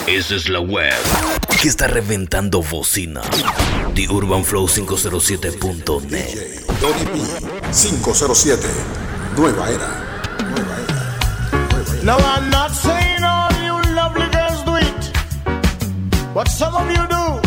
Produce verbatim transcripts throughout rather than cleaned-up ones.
Esa es la web que está reventando bocina. The Urban Flow quinientos siete punto net. D J Donny B quinientos siete. Nueva era. Nueva era. Nueva era. No, I'm not saying all you lovely girls do it, but some of you do.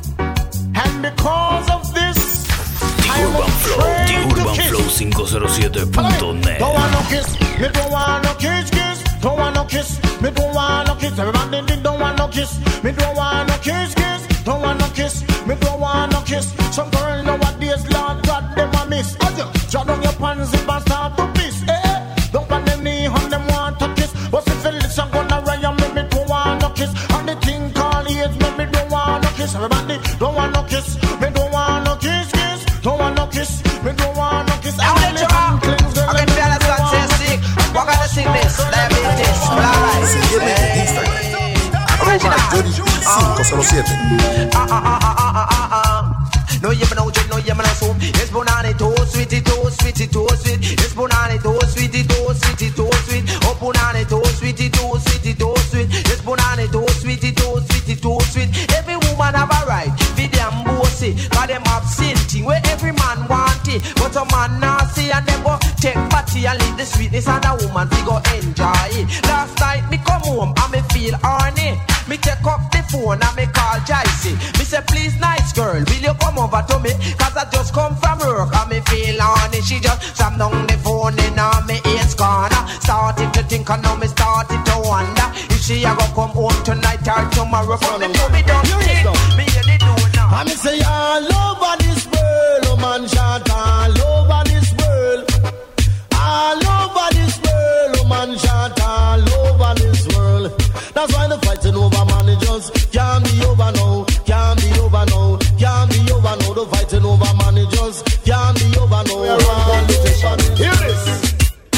And because of this, The Urban Flow, The Urban Flow quinientos siete punto net. Don't want no kiss, me don't want no kiss, kiss. Don't want no kiss, me don't want no kiss. Everybody did don't want no kiss, me don't want no kiss, kiss. Don't want no kiss, me don't want no kiss. Some girl nowadays, Lord God, them a miss. Draw down your pants if I start to piss. Eh, eh. Don't want them knee on them want to kiss. But if you listen, gonna run and me, me don't want no kiss. And the thing called AIDS, me, me don't want no kiss. Everybody don't want no kiss, me don't want no kiss, kiss. Don't want no kiss, me don't want no kiss. I want you out. I can feel us got so sick. What kind of sickness? Diabetes, blind. Sígueme en Instagram. Arroba Donny B quinientos siete. Ah, ah, ah, ah, ah, ah, ah. No, you know, no, you know, so it's banana too sweet, too sweet, too sweet. It's banana too sweet, too sweet, too sweet. Oh, banana too sweet, too sweet, too sweet. It's banana too sweet, too sweet, too sweet. Every woman have a right, be them bossy, cause them have sinting where every man want it, but a man not see and them go take party and leave the sweetness and a woman we go enjoy it. Last night me come home and me feel horny. Me take up the phone and me call Jicey. Me say please nice girl, will you come over to me? Cause I just come from work and me feel horny. She just slam down the phone in on me ears corner. Started to think and now me started to wonder if she a go come home tonight or tomorrow. But me do me don't think, me hear the do now. I me say all over this world, oh man shot all over this world. All over this world, oh man shot all over this world. That's why the fighting over managers can't be over now, can't be over now, can't be over now. The fighting over managers can't be over now. We are on competition. Hear this.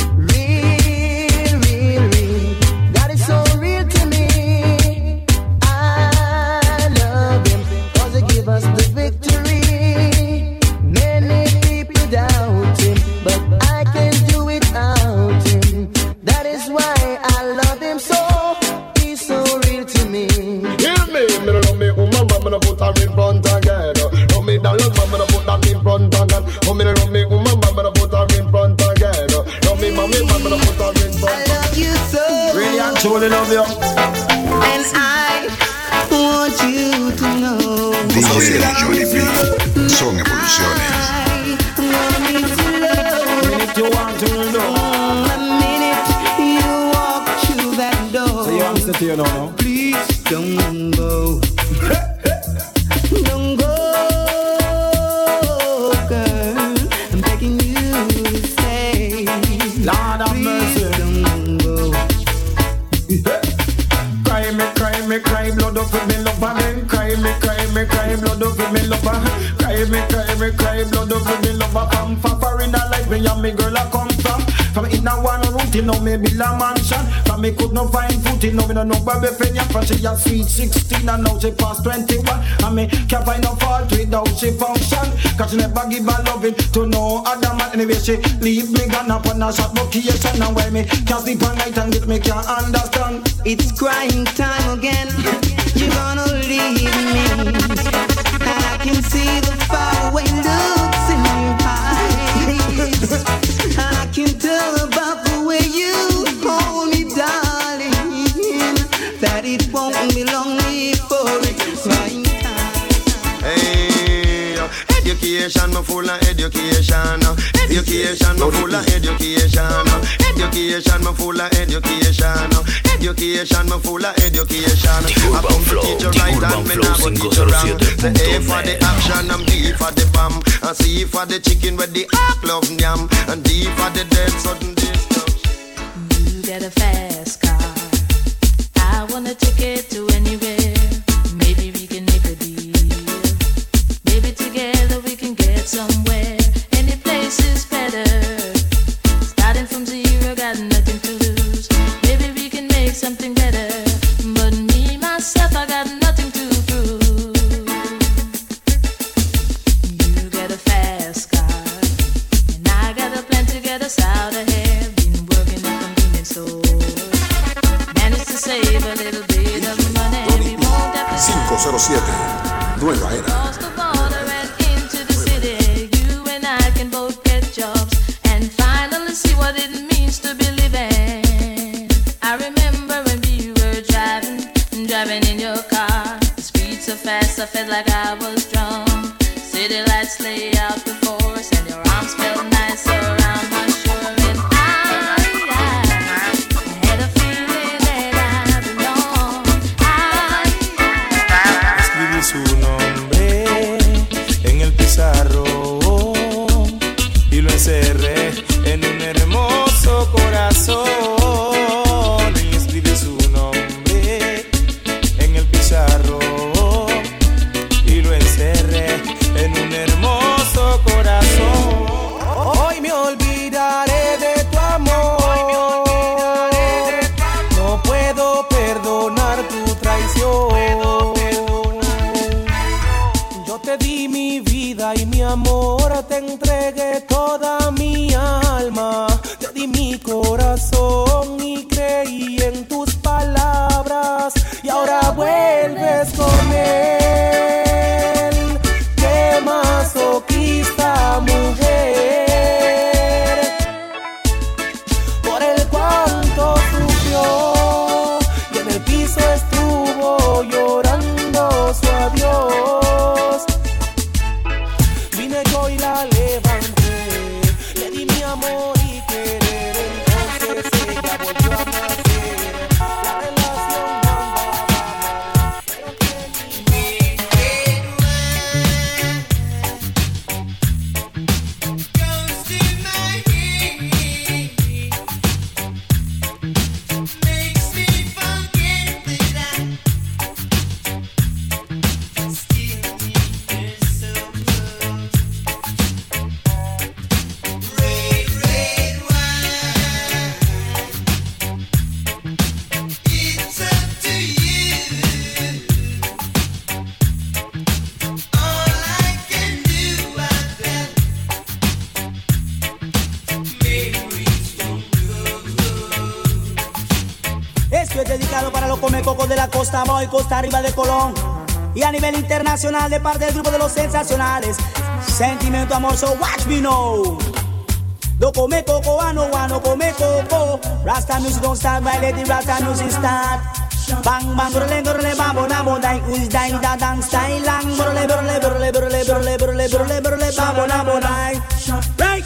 Real, real, real. That is so real to me. I love him 'cause he give us the victory. Many people doubt him, but I can do without him. That is why I love him so. He's so real to me. Hear me, me no love me woman, but me no put her in front again. Love me down, love me no put her in front again. Oh, me no love me woman, but me no put her in front again. Love me, mommy, but me no put her in front. I love you so. Really and truly love you. And I want you to know. D J Donny B. Son evoluciones. I want you to love. Minute you want to know. The minute you walk through that door. So you want to say you know now? Please don't go. Don't go, girl. I'm begging you to stay. Lord have mercy. Please don't go. Cry me, cry me, cry blood up in me lover. Cry me, cry me, cry blood up in me lover. Cry me, cry me, cry blood up in me lover. Come for in a life me and me girl I come from. From in a one room, you know me build a mansion. From me could not find food, you know me no know where me friend. From she a sweet sixteen and now she past twenty-one. And me can't find no fault without she function. Cause she never give her loving to no other man. Anyway she leave me gone up on a short vacation. And why me can't sleep at night and get me can't understand. It's crying time again. You're gonna leave me. And I can see the faraway looks in your eyes. And I can tell about the way you hold me, darling, that it won't be long before it's crying time. Hey, education, me full of education. Education, me full of education. Education, me full of education. Education, me full of education. I come to teach you right and me not go teach you wrong. The A for the action, and B for the bomb, and C for the chicken with the act love yam, and D for the dead sudden destruction. You get a fast car. I want a ticket to anywhere. Maybe we can make a deal. Maybe together we can get somewhere. Any place is better. Starting from zero, got nothing to lose. Maybe we can make something better. But me, myself, I got nothing to prove. You get a fast car. And I got a plan to get us out of here. Been working at convenience stores. Managed to save a little bit of money. cero siete, Nueva Era. Cross the border and into the city. You and I can both get jobs and finally see what it means to be living. I remember when we were driving, driving in your car. The speed so fast, I felt like I was drunk. City lights lay out before us, and your arms felt nice around my shoulder. And I, I, I had a feeling that I belonged. I, Escribí su nombre en el pizarrón y lo encerré en un hermoso corazón. Y escribí su nombre en el pizarrón y lo encerré en un hermoso corazón. Hoy me olvidaré de tu amor. No puedo perdonar tu traición. Yo te di mi vida y mi amor, te entregué toda mi alma, te di mi corazón y creí en tus palabras, y ahora vuelves con él. Qué masoquista, mujer, por el cuanto sufrió y en el piso estuvo llorando su adiós. Vine yo y la levanté, le di mi amor y querer, entonces ella volvió a nacer. La relación andaba mal, pero que ni Esto es dedicado para los comecocos de la costa Boy, costa arriba de Colón. Y a nivel internacional de parte del grupo de los sensacionales. Sentimiento, amor, so watch me know. Do come coco, ano, ano, come coco. Rasta music don't start, by let the Rasta music start. Bang, bang, brole, brole, bambo, nabo, dai, us, dai, da, dan, style, lang. Brole, brole, brole, brole, brole, brole, brole, brole, bambo, nabo, dai. Break,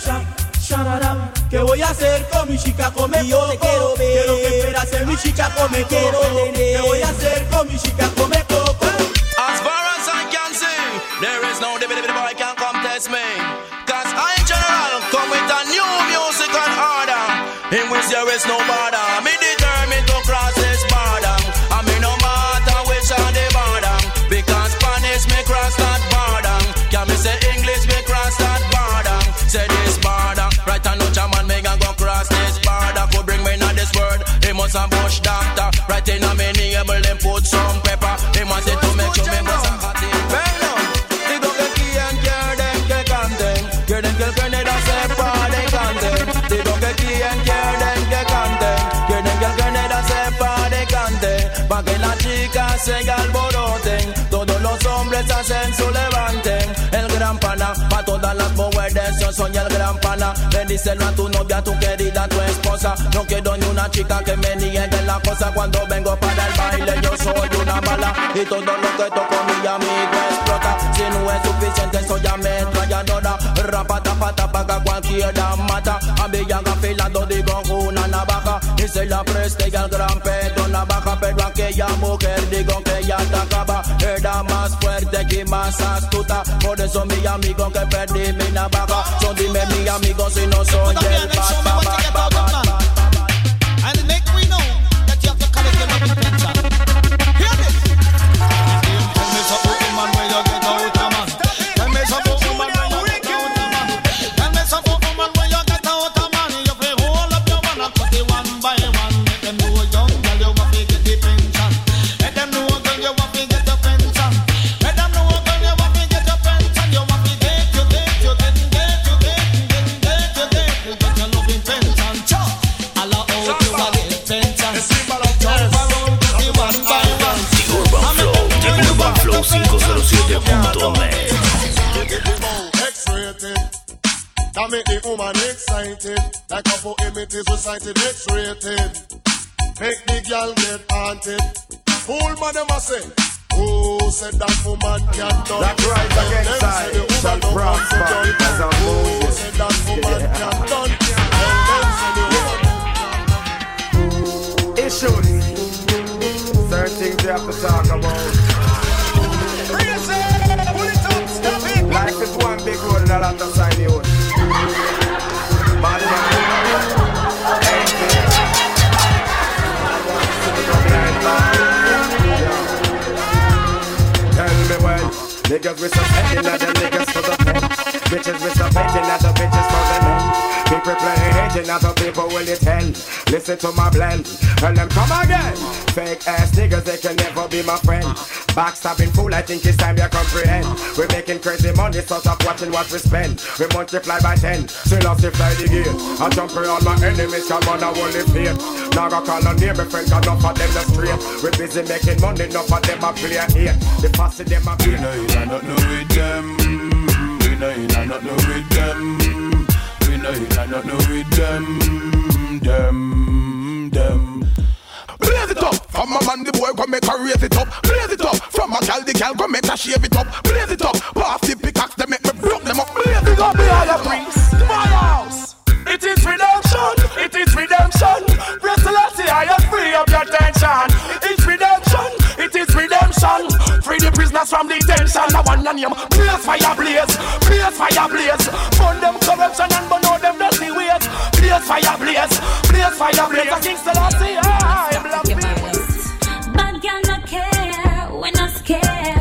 ¿qué voy a hacer con mi chica come coco? Yo te quiero ver. Quiero que esperas ser mi chica come Quiero coco. tener. ¿Qué voy a hacer con mi chica come coco? As far as I can see, there is no debate, the boy can come test me. Cause I in general come with a new music and order, in which there is no border. Me determined to cross this border, and me no matter which are the border. Because Spanish me cross that border, can me say English me cross that border. Say this border, right and no German me can go cross this border. Could bring me not this word, he must a bush doctor. Right in a many able them put some pepper. He must say to make sure me must a hot in. Well no, digo que quien quieren que canten, quieren que el Canadá sepa de canten. Digo que quien quieren que canten, quieren que el Canadá sepa de canten. Pa' que las chicas se alboroten, todos los hombres hacen su levanten. El gran pana, pa' todas las mujeres yo soy el gran pana. Bendícelo a tu novia, tu querida, tu esposa. No quiero ni una chica que me niegue la cosa. Cuando vengo para el baile yo soy una bala, y todo lo que toco mi amigo explota. Si no es suficiente soy ametralladora, rapata pata paga cualquiera mata. A mí ya afilado digo una navaja, y se la preste y al gran Pedro navaja. Pero aquella mujer digo que ella te acaba, era más fuerte que más astuta. Por eso mi amigo que perdí mi navaja. So dime mi amigo si no soy el bad, bad, bad, bad, bad. And make we know that you have to collect your money pension. Hear this? Tell me something, woman, where you get out of man. Tell me something, woman, where you get out of man. Tell me something, woman, where you get out of man. You feel hold up your man and cut it one by one. Let them know young girl you want to get the pension. Let them know girl you want to get the pension. Let them know girl you want to get the pension. You want to get, you get, you get, get, you get, get, get, you get, you get your loving pension. woman excited. Like a poem it is recited, X-rated. Make the girl get haunted. Fool man them a say, oh, said that woman can't done. That rise against side shall prosper as a Oh, said that woman can't done. Issues. Certain things you have to talk about. Life is one big road and a lot of side road. Bad man. Tell me well, niggas with some head in the niggas for the pen. Bitches with some head in the bitches for the men. People playing head in the people will it tell. Listen to my blend, and them come again. Fake ass niggas, they can never be my friend. Backstabbing fool, I think it's time you comprehend. We're making crazy money, so stop watching what we spend. We multiply by ten, still off the fly the gear. I jump around my enemies, come on, I won't live here. Now I call on near my friend, cause enough of them the straight. We're busy making money, enough of them a play here. The faster them a play. We know you not know with them. We know you not know with them. We know you not know with them. Them, them. Blaze it up, from a man the boy go make her raise it up. Blaze it up, from a gal the gal go make her shave it up. Blaze it up, pass the pickaxe they make me broke them up. Blaze it up, behind the priest, my house. It is redemption, it is redemption. Praise the Lord, see I am free of your tension. It is redemption, it is redemption. Free the prisoners from detention. I want your name, blaze fire blaze, blaze fire blaze. Burn them corruption and burn all them dirty ways. Blaze fire blaze, blaze fire blaze. I think the Lord, see I am black people. Bad girl no care, we not scared.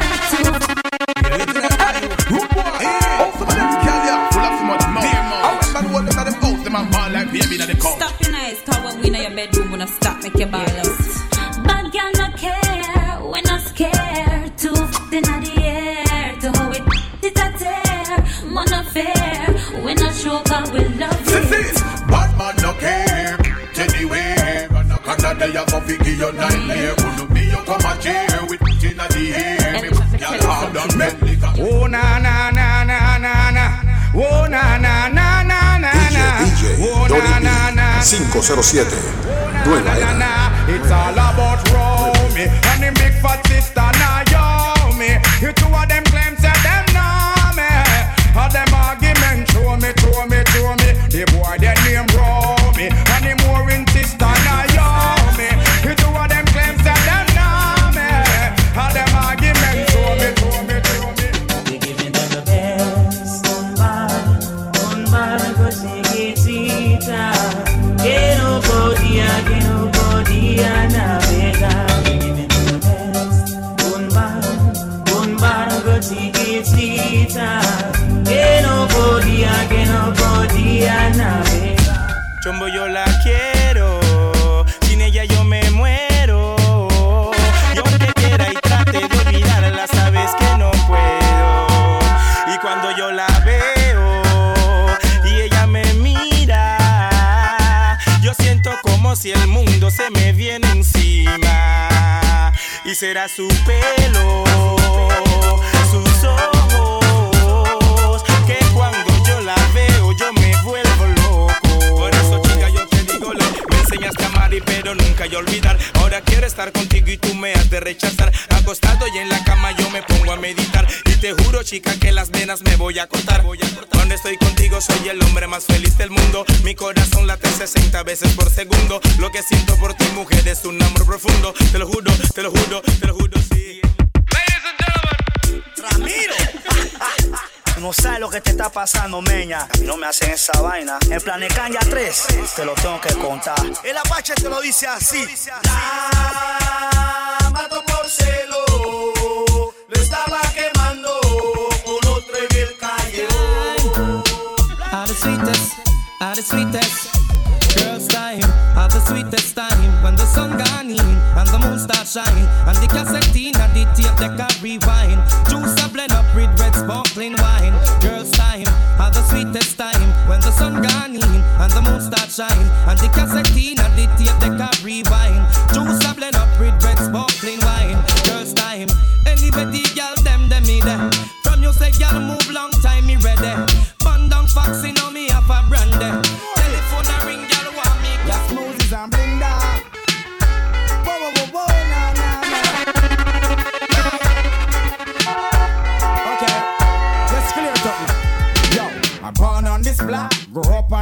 Good boy, oh some of them kill ya, full of so much money. I remember one of them house, them a ball like baby that they come. Stop your nice, cause when we in your bedroom, we not stop make your ball out. Bad girl no care, we not scared. Two foot inna the air, to how it it a tear. Man affair, we not show cause we love it. Bad man no care, anywhere. And I can't day of a figure your nightmare. Couldn't be you come a chair with it inna the air. Y'all have done me. Oh na na na na na na. Oh na na na na na na. D J Oh na na na. cinco cero siete. Nueva era. It's all about Romy and the big fat sister Naomi. You two of them claim say them know me. All them argument show me, show me, show me. The boy their name Romy and the more in sister Naomi. You two of them claim say them know me. All them argument show me, show me, show me. We giving them the best. Un bar, un bar, cosita. Que no podía, que no podía navegar. We giving them the best. Un bar, un bar, cosita. Que no podía, que no podía navegar. Chombo yo la quiero, sin ella yo me muero. Yo te quiera y trate de olvidarla, sabes que no puedo. Y cuando yo la veo y ella me mira, yo siento como si el mundo se me viene encima. Y será su pelo, sus ojos, que cuando yo la veo yo me vuelvo loco. Por eso chica yo te digo lo me enseñaste a amar y pero nunca yo olvidar. Ahora quiero estar contigo y tú me has de rechazar. Acostado y en la cama yo me pongo a meditar. Y te juro chica que las venas me voy a cortar. Cuando estoy contigo soy el hombre más feliz del mundo. Mi corazón late sesenta veces por segundo. Lo que siento por ti mujer es un amor profundo. Te lo juro, te lo juro, te lo juro, sí. Ladies and gentlemen, Ramiro. No sabes lo que te está pasando, meña. Y no me hacen esa vaina. En Planecanya tres, te lo tengo que contar. El Apache te lo dice así. La mató por celo, lo estaba quemando con otro en el callejón. All the sweetest, all the sweetest. Girls time, all the sweetest time. When the sun gone in and the moon start shine, and the cassette in and the tape deck a rewind. Juice a blend up with red sparkling wine. Girls time, all the sweetest time. When the sun gone in and the moon start shine, and the cassette in and the tape deck a rewind. Juice a blend up with red sparkling wine. Girls time, anybody girl them them me there. From you say girl move long time me ready. Band down foxy now me have a brand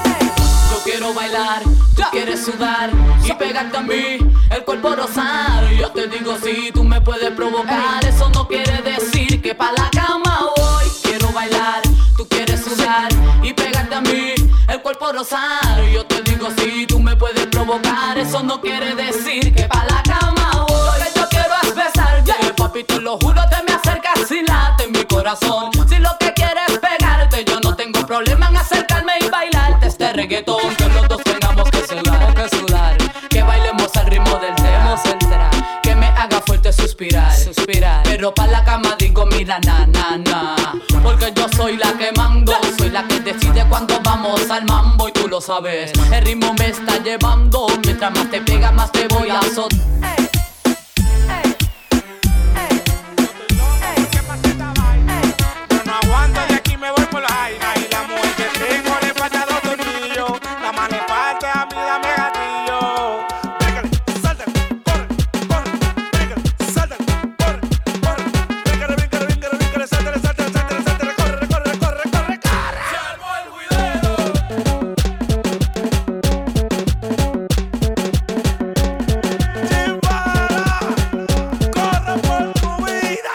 Yo quiero bailar, tú quieres sudar y pegarte a mí, el cuerpo rosar. Yo te digo si tú me puedes provocar, eso no quiere decir que pa' la cama voy. Quiero bailar, tú quieres sudar y pegarte a mí, el cuerpo rosar. Yo te digo si tú me puedes provocar, eso no quiere decir que pa' la cama voy. Lo que yo quiero es besarte, papi, te lo juro, te me acercas y late en mi corazón. Si lo que quieres es pegarte, yo no tengo problema en acercarme y bailarte este reggaetón. Que los dos tengamos que sudar, que sudar, que bailemos al ritmo del tema central, que me haga fuerte suspirar, suspirar, pero pa' la soy la que mando, soy la que decide cuando vamos al mambo y tú lo sabes. El ritmo me está llevando, mientras más te pega más te voy a azotar. Yo no aguanto y aquí me voy por la jaina. Y la mujer que tengo le falta dos tornillos. Nada más le falta a mí dame gatillo. Brígale, sáltale, corre, corre, brígale, sáltale, corre, corre. Brígale, brígale, brígale, brígale, sáltale, sáltale, sáltale, sáltale, corre, corre, corre, corre, corre. Se armó el juidero. Chimbala, corre por tu vida.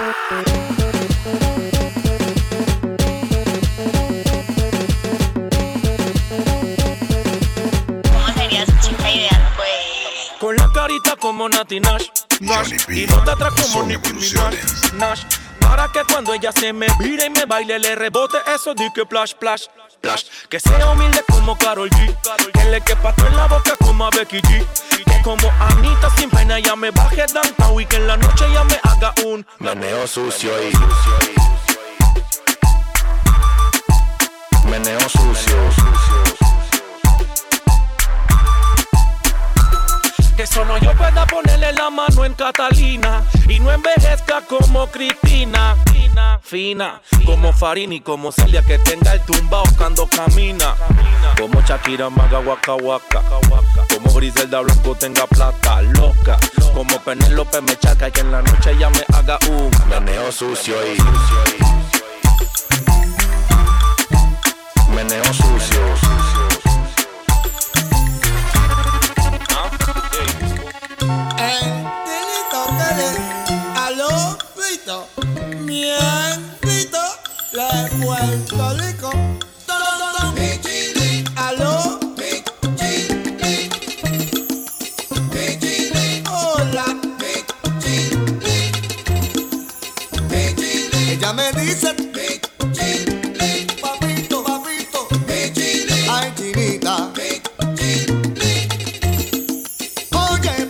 ¿Cómo sería su chica ideal, pues? Con la carita como Nati Nash, Nash y no te atrás como Nicki Minaj, Nash. Para que cuando ella se me vire y me baile le rebote eso di que plash, plash, plash. Que sea humilde como Karol G, que le quepa todo en la boca como a Becky G. Que como Anita sin pena ya me baje downtown y que en la noche ya me haga un meneo sucio y meneo sucio. Que solo yo pueda ponerle la mano en Catalina y no envejezca como Cristina. Fina, fina, como Farini, como Celia que tenga el tumbao cuando camina. Como Shakira maga waka waka. Como Griselda Blanco tenga plata loca. Como Penélope me chaca y que en la noche ella me haga un meneo sucio y meneo sucio. Entilito que le aló frito, mientito le Puerto Rico. Mi chili, aló, mi chili, mi chili, hola, mi chili, mi chili. Ella me dice mi chili, papito, papito, mi chili, ay chinita, mi chili. Oye.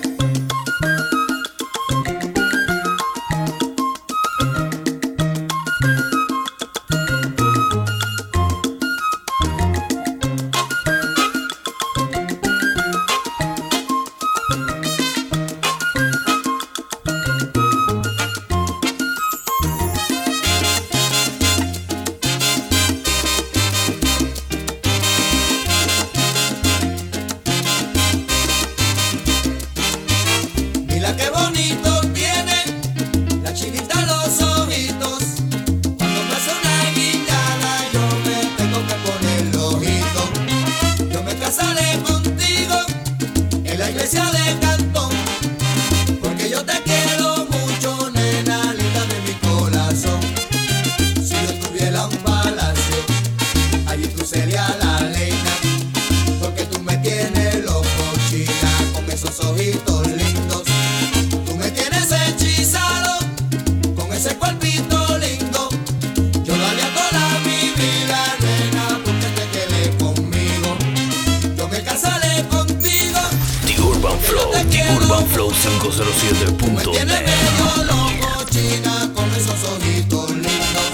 Mira qué bonito tiene la chinita los ojitos. Cuando me hace una guiñada yo me tengo que poner los ojitos. Yo me casaré contigo en la iglesia de Cantón, porque yo te quiero mucho, nena linda de mi corazón. Si yo tuviera un palacio, allí tú serías la reina, porque tú me tienes loco, china, con esos ojitos lindos. Tú me tienes hechizado con ese cuerpito lindo. Yo daría toda mi vida, nena, porque te quedé conmigo. Yo me casaré contigo. The Urban Flow, The Urban Flow cinco cero siete punto Tienes net. medio loco, china, con esos ojitos lindos.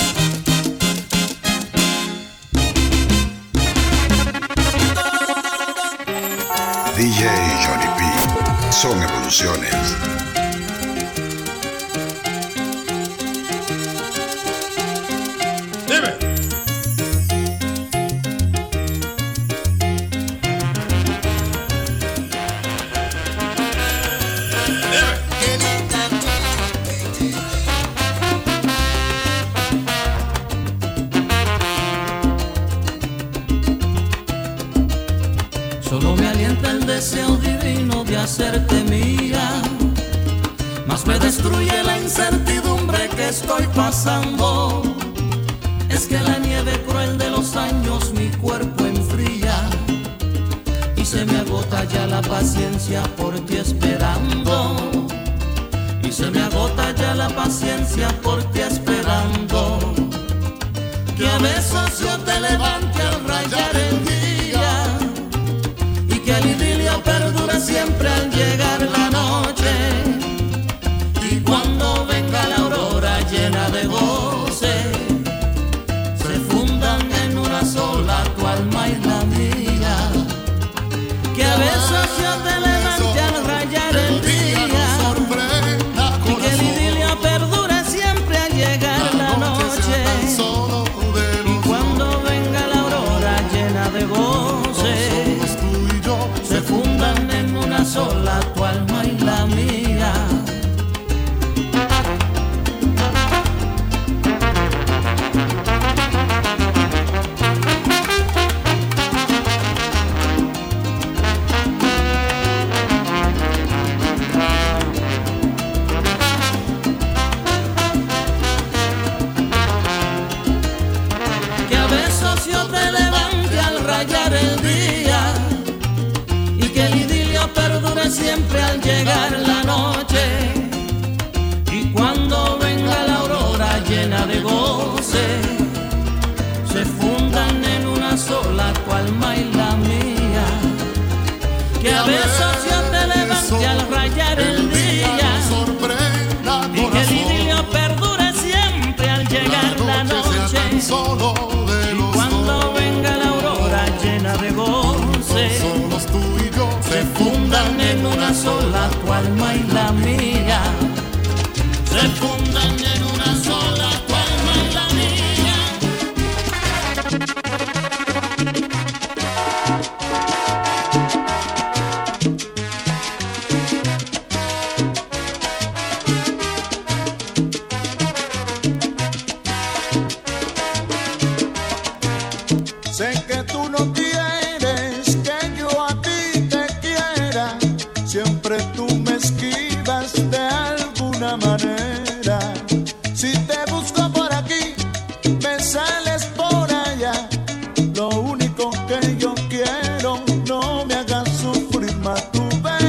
D J Johnny P. Son evoluciones. Dime. Solo me alienta el deseo divino de hacerte mía, más me destruye la incertidumbre que estoy pasando. Es que la nieve cruel de los años mi cuerpo enfría y se me agota ya la paciencia por ti esperando. Y se me agota ya la paciencia por ti esperando. Que a veces yo te levante al rayar el día y que el idilio perdure siempre al llegar la noche. Y cuando venga la aurora llena de goce, se fue llegar la noche y cuando venga la aurora llena de goce, se fundan en una sola tu alma y la mía, que a besos yo te levante al rayar el día y que el idilio perdure siempre al llegar la noche y cuando venga la aurora llena de goce, se fundan en una sola tu alma y la mía, se fundan en una sola tu alma y la mía. Sé que tú no quieres que yo a ti te quiera, siempre tú me esquivas de alguna manera. Si te busco por aquí, me sales por allá. Lo único que yo quiero, no me hagas sufrir más, tú verás.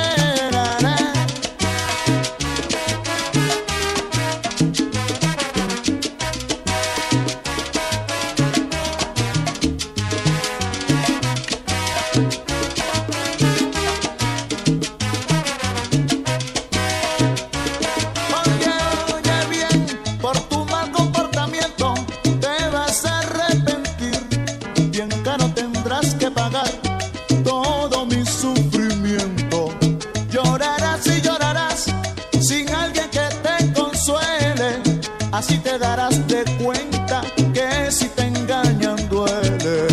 Así te darás de cuenta que si te engañan duele.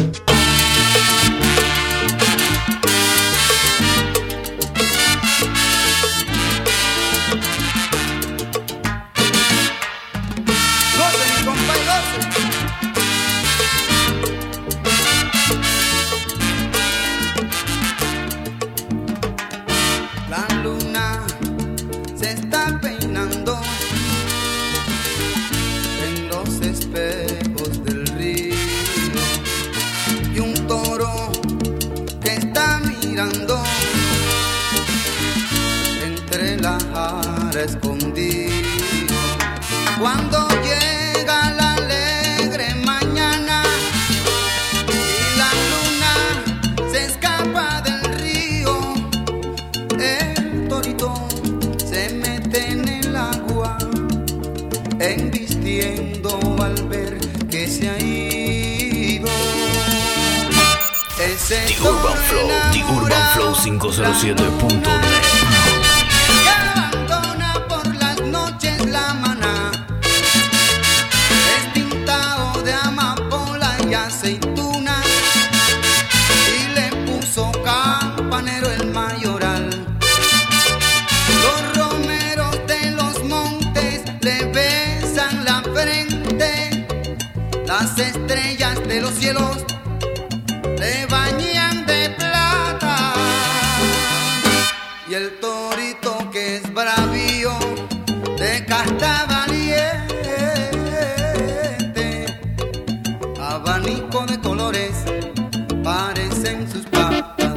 Goce, mi compa, goce. La luna se está peinando en los espejos del río y un toro que está mirando entre la jara escondido. Cuando llega la alegre mañana y la luna se escapa del río, el torito se mete en el agua embistiendo al ver que se ha ido. Ese The Urban Flow, The Urban Flow cinco cero siete punto net. que abandona por las noches la maná, despintado de amapola y aceituna, y le puso campanero el mayoral. Los romeros de los montes le besan la frente, las estrellas de los cielos le bañan de plata, y el torito que es bravío de casta valiente, abanico de colores parecen sus patas.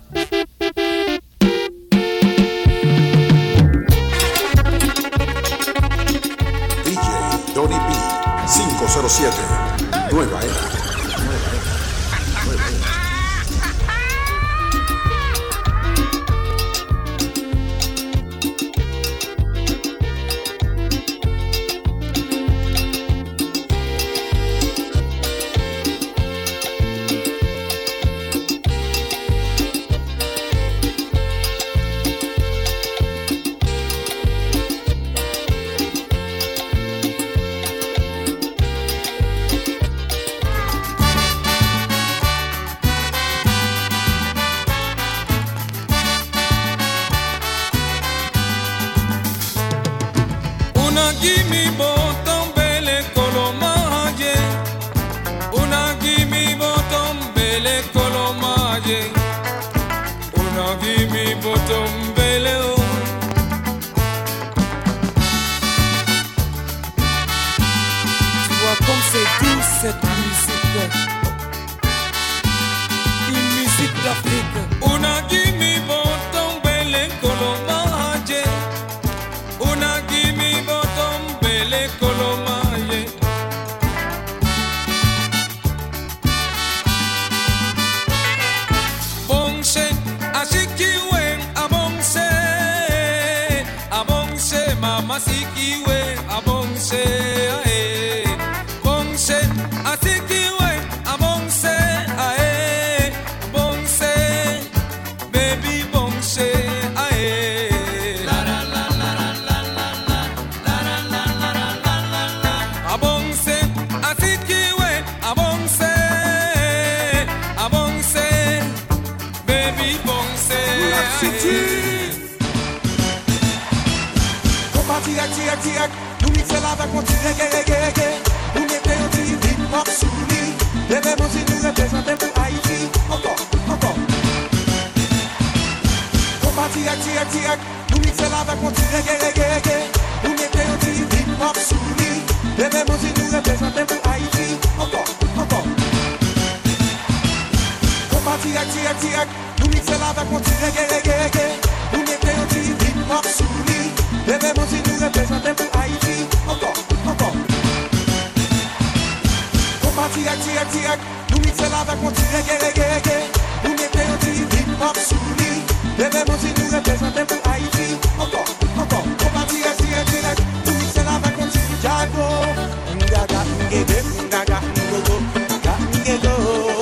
D J Donny B cinco cero siete, Nueva Era. Una gimme bottom belle colomaje, una gimme bottom belle colomaje, una gimme bottom belle oh. Tu vois comme c'est doux cette musique, une musique d'Afrique. Una gimme bottom belle colomaje. asikiwe abongse ae bongse asikiwe abongse ae bongse baby bongse ae la la la la la la la la la la la la la abongse asikiwe abongse abongse baby bongse ae Tirak, tirak, tirak, nou mixe la vek mon ti reggae, reggae, reggae. Nou mette yon ti hip-hop sou li. Leve mon si nou represente pou Haiti. Encore, encore. Compa tirak, tirak, tirak, nou mixe la vek mon ti reggae, reggae, reggae. Nou mette yon ti hip-hop sou li. Leve mon si nou represente pou Haiti. Encore, encore. Compa tirak, tirak, tirak, nou mixe la vek mon ti reggae, reggae, reggae. Nou mette yon ti hip-hop sou li. Leve mon si nou represente pou Haiti. Encore, encore. Compa tirak, tirak, tirak, nou mixe la vek mon ti reggae, reggae, reggae. Nou mette yon ti hip-hop sou li. Leve mon si nou represente pou Haiti. Encore, encore. Compa tirak, tirak, tirak, nou mixe la vek mon ti jago. Ngaga, ngebe, ngaga, ngogo, ngaga, ngego.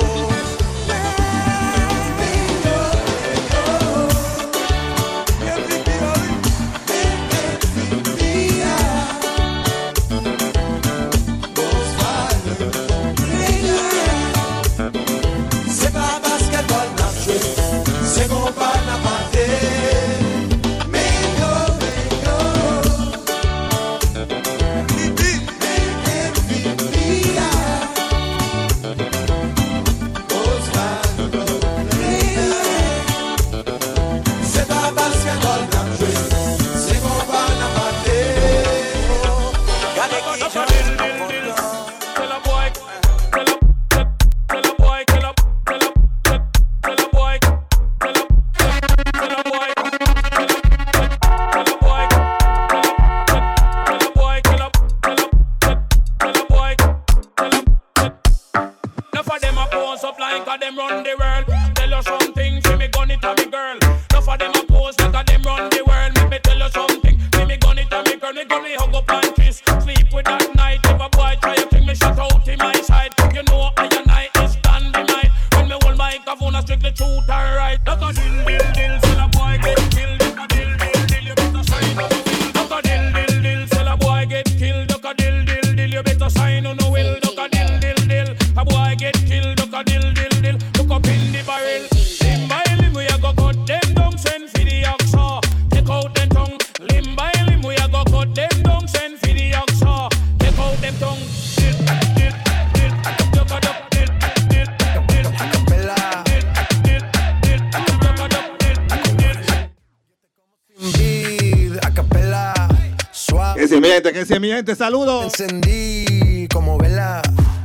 Que si mi gente, saludos. Encendí como vela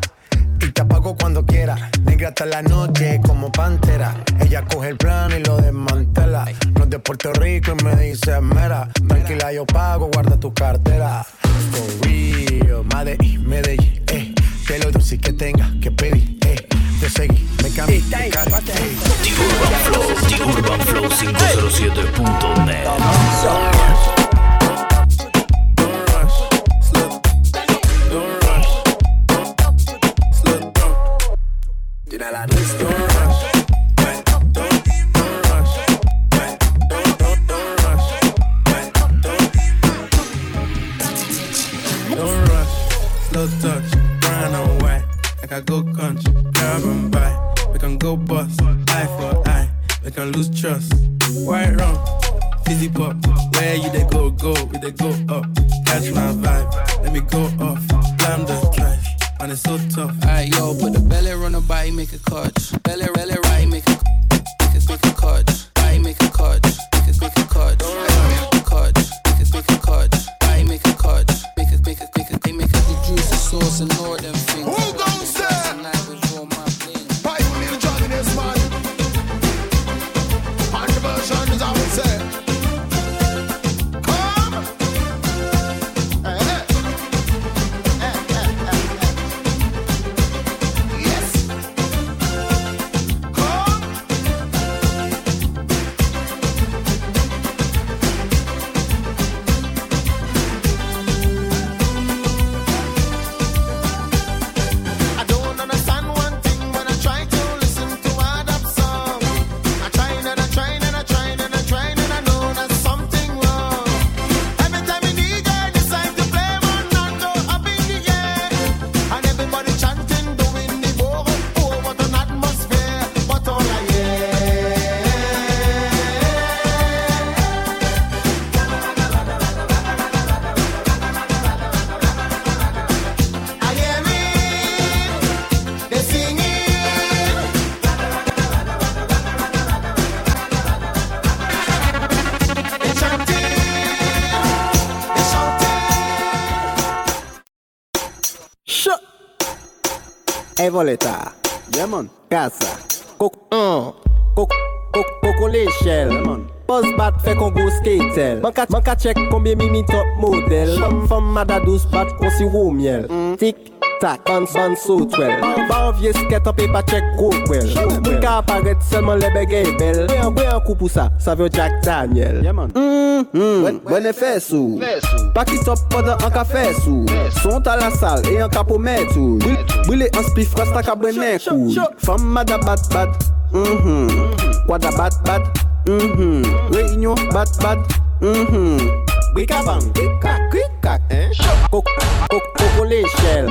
y te apago cuando quiera. Negra hasta la noche como pantera. Ella coge el plano y lo desmantela. No es de Puerto Rico y me dice mera. Tranquila, yo pago, guarda tu cartera. For real, Medellín, Medellín, eh. Que lo dulce que tenga que pedir, eh. Te seguí, me cambié, me cargué. The Urban Flow, The Urban Flow cinco cero siete punto net. I go country, grab and buy. We can go bust, eye for eye. We can lose trust. White rum, fizzy pop. Where you they go, go, we they go up. Catch my vibe, let me go off. Blam the trash, and it's so tough. Alright, yo, put the belly on the body, make a catch. Belly, belly, right, make a, make a, make a catch. Right, make a catch, make a, make a catch. Make a catch, make a, make a catch. Right, make a catch, make a, make a, make a, make a. The juice, the sauce, and all them things. Who gon' say? Why you need to join in this man? Controversial is how we say. Come. Hey, hey. Hey, hey, hey, hey. Yes. Come. Evoleta, Demon, Casa, Coco, Coco, Coco l'échelle, Buzz bat fait qu'on go skatel. Manka manka check combien mimi top model. Femme mada douce bat qu'on si roux miel. Tic tac, ban ban so twel. Ban vieux skate en paper check go well. Moun ka apparaître seulement les bégay belle. Ouais un ouais un coup pour ça, ça veut Jack Daniel. Hum hum, bon effet sous. Pas qui top pendant un café sous. Sont à la salle et un capot mettre. Brûler un spliff rasta ka brené coup. Femme mada bat bat. Mhm. Quada bat bat. Mhm. Réunion bat bat. Mhm. Bicabang, bicac, bicac, eh? Coco, coco, coco l'échelle.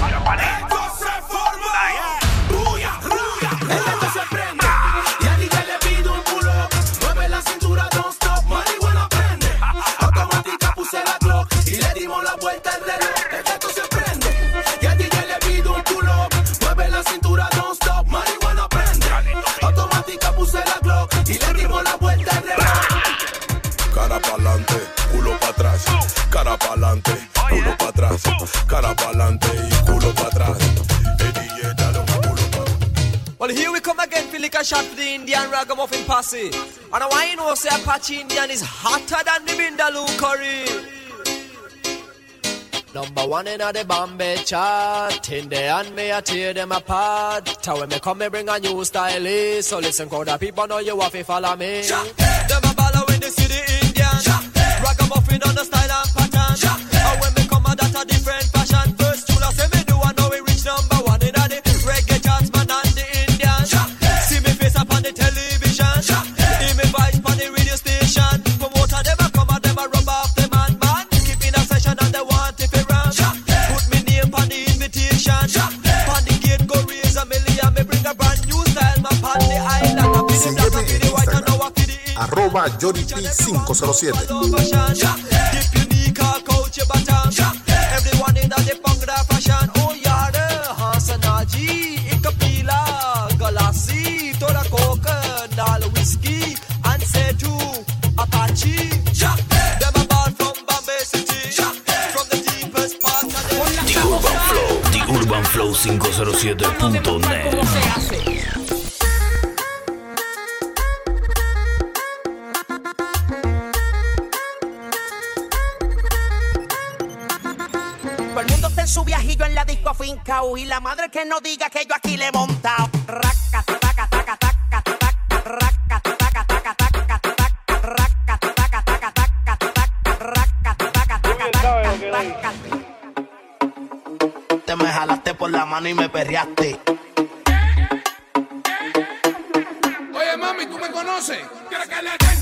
Cara pa'lante, culo pa' atrás. Cara pa'lante, culo pa' atrás. Cara pa'lante y culo pa' atrás. Well, here we come again, feel like a shot for the Indian ragamuffin posse. And I want you know, say Apache Indian is hotter than the Vindaloo curry. Number one in the Bombay chart. In the hand, me I tear them apart. Tell when me come, me bring a new style. So listen, crowd of people know you have to follow me. Them a follow in the city Indian. Ragamuffin on the style and pattern. And when me come, a that a different fashion. First tool I say me do, I know we reach number one in the reggae charts, man, and the Indian. See me face up on the television. Hear me voice on the radio station. Promoter them a come and them a rub off the man, man. Keep in a session and they want it for run. Put me name on the invitation. On the gate go raise a million. Me bring a brand new style, my on the island. I feel the black, I feel the white, I know I feel the arroba Jory P cinco cero siete. Dip unique or culture bottom. Everyone in the Bhangra fashion. Oh yeah, Hasanaji, Ikapila, Galassi, Tora Coca, Nal whiskey, and Setu, Apache. Them a ball from Bombay City. From the deepest parts of the The Urban Flow, The Urban Flow cinco cero siete punto net. Su viajillo en la disco fincao y la madre que no diga que yo aquí le he montado. Raca, taca, taca, taca, taca, raca, taca, taca, taca, taca, raca, taca, taca, taca, taca, raca, taca, taca, taca. Te me jalaste por la mano y me perreaste. Oye, mami, ¿tú me conoces? ¿Quieres que le den?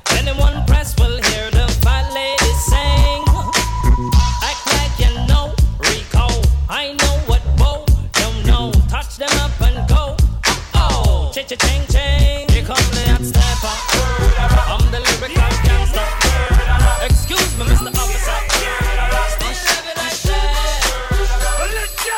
cha-ching, ching. Here come the hot stepper. I'm the lyrical gangster. Excuse me, Mister Officer. Stay heavy like that. Let's go.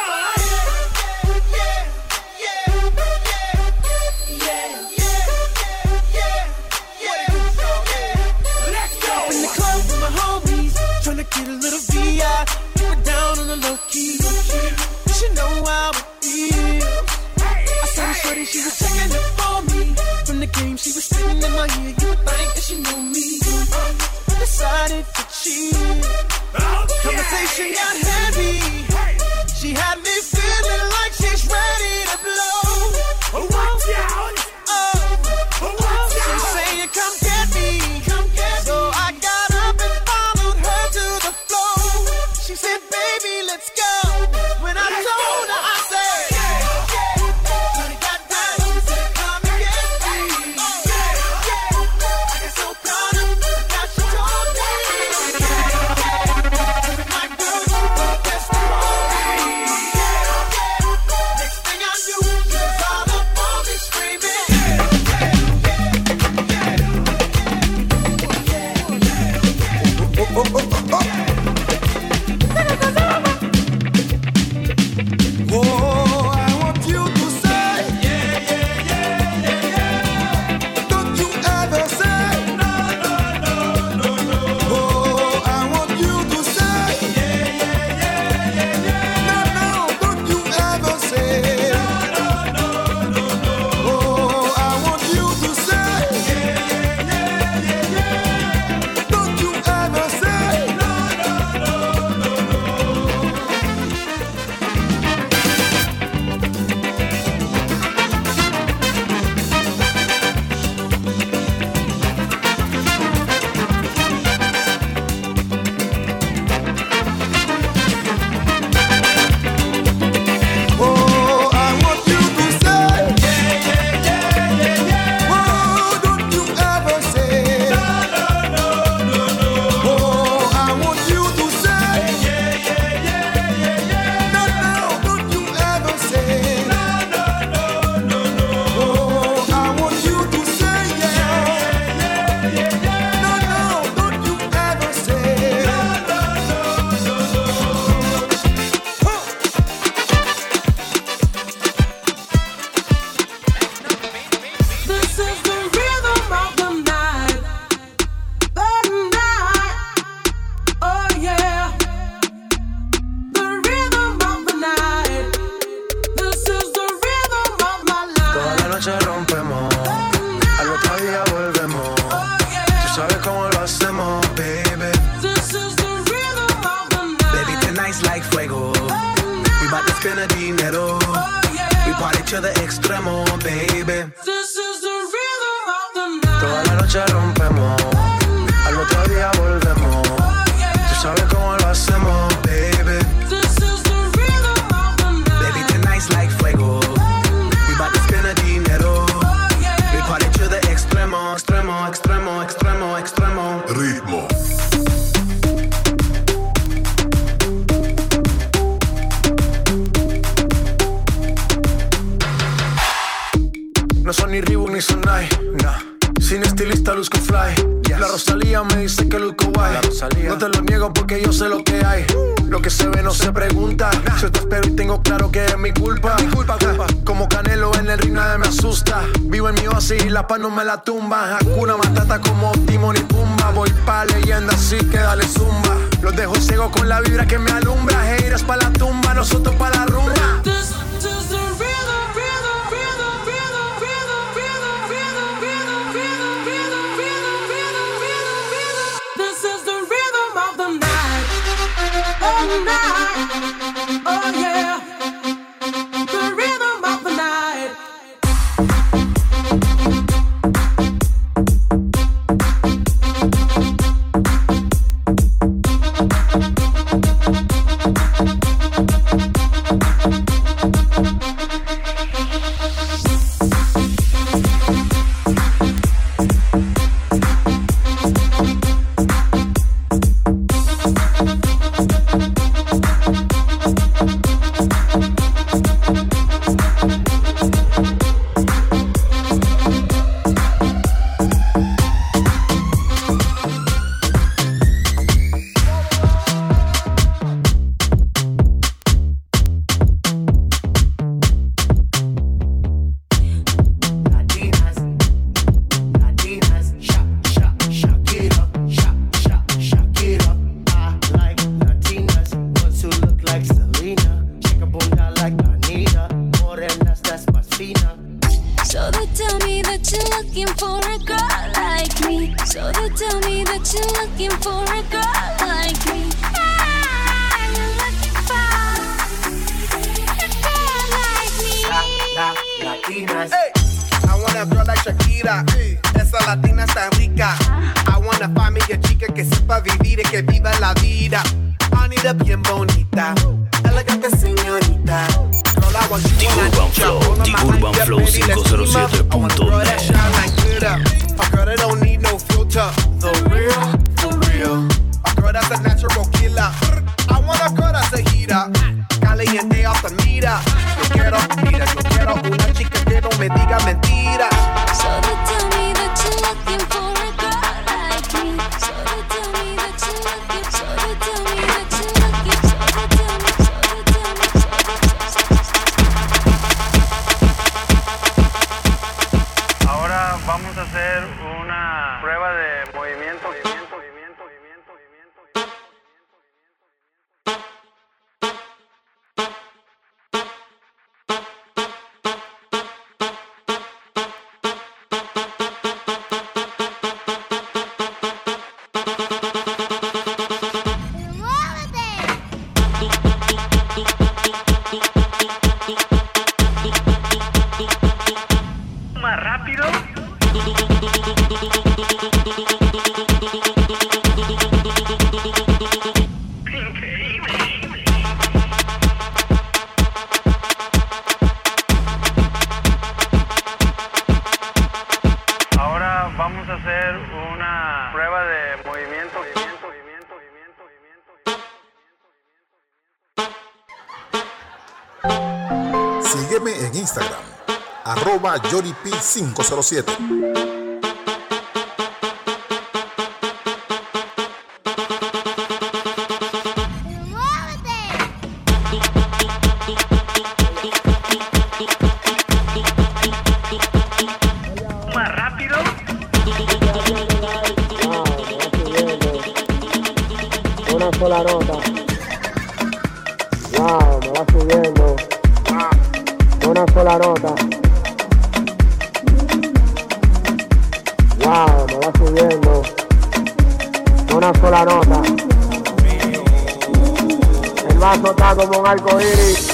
In the club with my homies, tryna get a little V I. Keep it down on the low key. You should know how it feels. I saw the shorty, she was checking it for me. From the game, she was spitting in my ear. You would think that she knew me. I decided to cheat. Conversation got heavy. She had me feeling like she's ready to blow. Watch out! Oh, watch out! She saying, "Come get me, come get me." So I got up and followed her to the floor. She said, "Baby, let's go." When I told her, I said, "Yeah, yeah." When it got down, she said, "Come and get me." Oh, yeah, yeah. I got so proud of her, now she told me. Yeah, yeah. My girl, you the best of all me. Yeah, yeah. Next thing I knew, she was all up on me screaming. Oh, oh, oh, oh, oh. Oh, I want you to say, yeah, yeah, yeah, yeah, yeah. Don't you ever say, no, no, no, no, no. Oh, I want you to say, yeah, yeah, yeah, yeah, yeah. No, no, don't you ever say, no, no, no, no, no. Oh, I want you to say, yeah, yeah, yeah, yeah, yeah. Don't you ever say, no, no, no, no, no. Oh, I want you to say, yeah, yeah, yeah, yeah, yeah. Oh, don't you ever say, no, no, no, no, no. Oh, I want you to say, yeah, yeah, yeah, yeah, yeah. No, no, don't you ever say, no, no, no, no, no. Oh, I want you to say, yeah, yeah, yeah, yeah, yeah. No, no, don't you ever say, no, no, no, no, no. This is the rhythm of the night, the night, oh yeah. The rhythm of the night. This is the rhythm of my Toda la life. noche rompemos, al otro día volvemos. Tú sabes cómo lo hacemos, baby. This is the rhythm of the night. Baby, tonight's like fuego. We bout to spend the dinero. We party to the extremo, baby. This is the rhythm of the night. Toda la noche rompemos, al otro día volvemos. Tú sabes cómo lo hacemos, baby. This is the rhythm of the night. Baby, tonight's like fuego. We bout to spend the dinero. We party to the extremo, extremo, extremo, extremo, extremo. Ritmo. No son ni Reebok ni Sonai, nah. Sin estilista luzco fly. La Rosalía me dice que luzco guay. No te lo niego porque yo sé lo que hay. Lo que se ve no se pregunta. Yo te espero y tengo claro que es mi culpa. Mi culpa, culpa. Como Canelo en el ring nadie me asusta. Vivo en mi oasis y la paz no me la tumba. Hakuna Matata como Timón y Pumba. Voy pa' leyenda así que dale zumba. Los dejo ciego con la vibra que me alumbra. Haters pa' la tumba, nosotros pa' la rumba. This is the rhythm, rhythm, rhythm, rhythm, rhythm, rhythm, rhythm, rhythm, rhythm, rhythm, rhythm, rhythm, rhythm, rhythm. This is the rhythm of the night, of the night, oh yeah. The rhythm of the night. So they tell me that you're looking for a girl like me. So they tell me that you're looking for a girl like me. Ah, you're looking for a girl like me. La, la, latinas. Hey. I want a girl like Shakira. Hey. Esa latina está rica. I wanna find me a chica que sepa vivir y que viva la vida. I need a bien bonita, elegante señorita. Girl, I want you The Urban Flow, The Urban Flow cinco cero siete punto net. A girl that don't need no filter, the real, the real. A girl that's a natural killer. I want a girl that's a heater, caliente off the meter. Yo quiero, mira, yo quiero una chica que no me diga mentiras. So they tell me that you're looking for a girl like me. So they tell me that you're looking. So they tell me that you're looking. So they tell me. So they tell me. Ahora vamos a hacer una prueba de movimiento, movimiento, movimiento, movimiento, movimiento. Más rápido. Ahora vamos a hacer una prueba de movimiento, movimiento, movimiento, movimiento. Sígueme en Instagram, arroba Yoripi cinco cero siete. Más rápido. Una sola nota. Wow, me va subiendo. Una sola nota. Wow, me va subiendo. Una sola nota. El vaso está como un arco iris.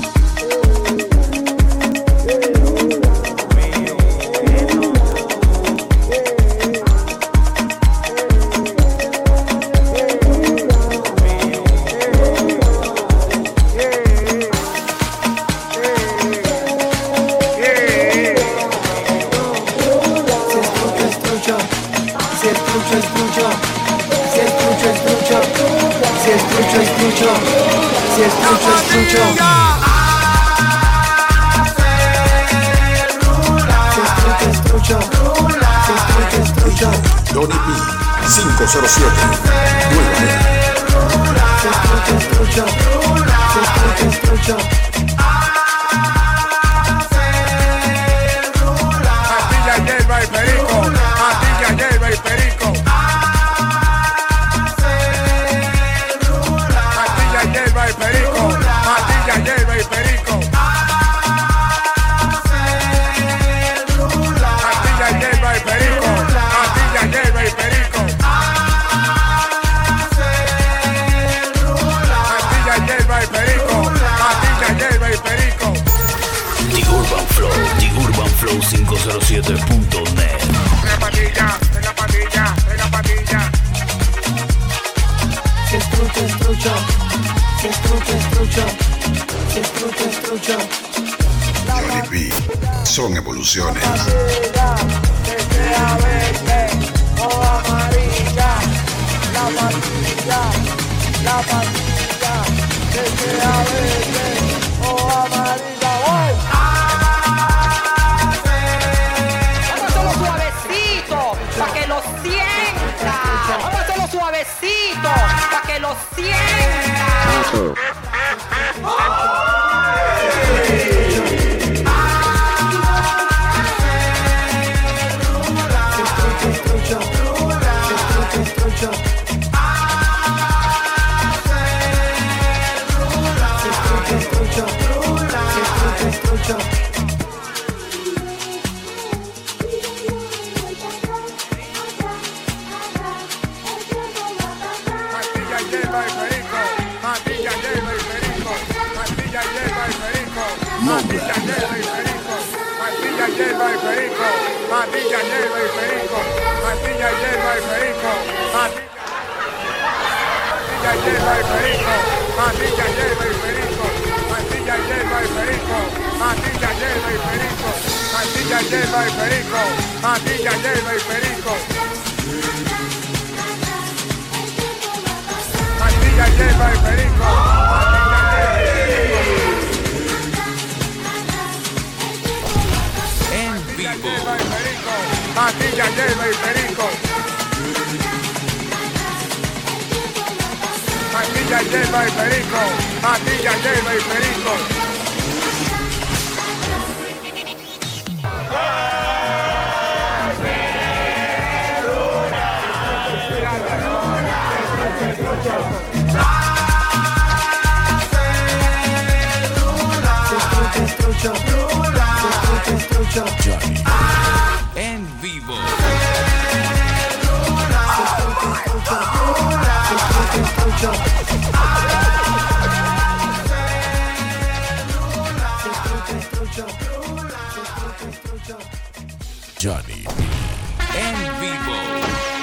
Si es trucho, es trucho. Si es trucho, es trucho. Si es trucho, es trucho. Si es trucho, es trucho. Johnny P cinco cero siete. Si es trucho, es trucho. Si es trucho, es trucho. Matilla, hierba y perico. Matilla, hierba y perico. Hierba y perico, matilla, hierba y perico. Matilla, hierba y perico, matilla, hierba y perico. Matilla, hierba y perico, matilla, hierba y perico. The Urban Flow, The Urban Flow cinco cero siete punto net. En la patilla, en la patilla, en la patilla. Si es trucho, es trucho. Si es trucho, es trucho. Si es trucho, es trucho. Johnny P, son evoluciones. Desea verde o amarilla. La patilla, la patilla. Desea verde o amarilla. ¡Voy! Vamos a hacerlo suavecito, para que lo sienta. Vamos a hacerlo suavecito, para que lo sienta. Matilla, hierba y perico. Matilla, hierba y perico. Matilla, hierba y perico. Matilla, hierba y perico. Matilla, hierba y perico. Matilla, hierba y perico. Matilla, hierba y perico. Matilla, hierba y perico. Matilla, hierba y perico. Matilla, hierba y perico. En vivo. Matilla, hierba y perico. Matilla, hierba y perico. Matilla, hierba y perico. Johnny. En vivo. Johnny. En vivo.